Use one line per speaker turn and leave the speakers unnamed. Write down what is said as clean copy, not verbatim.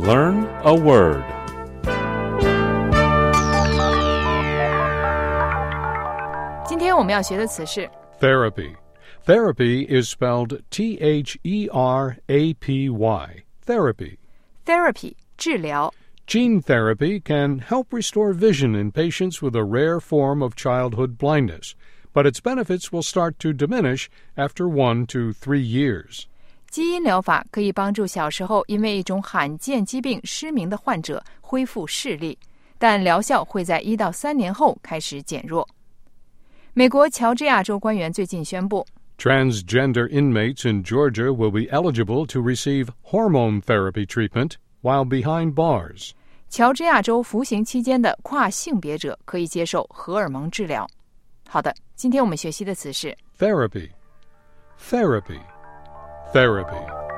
Learn a word.
今天我们要学的词是
Therapy. Therapy is spelled T-H-E-R-A-P-Y. Therapy.
therapy 治疗。
Gene therapy can help restore vision in patients with a rare form of childhood blindness, but its benefits will start to diminish after 1 to 3 years.
基因疗法可以帮助小时候因为一种罕见疾病失明的患者恢复视力，但疗效会在1到3年后开始减弱。美国乔治亚州官员最近宣布
Transgender inmates in Georgia will be eligible to receive hormone therapy treatment while behind bars.
乔治亚州服刑期间的跨性别者可以接受荷尔蒙治疗。好的，今天我们学习的词是
Therapy. Therapy. Therapy.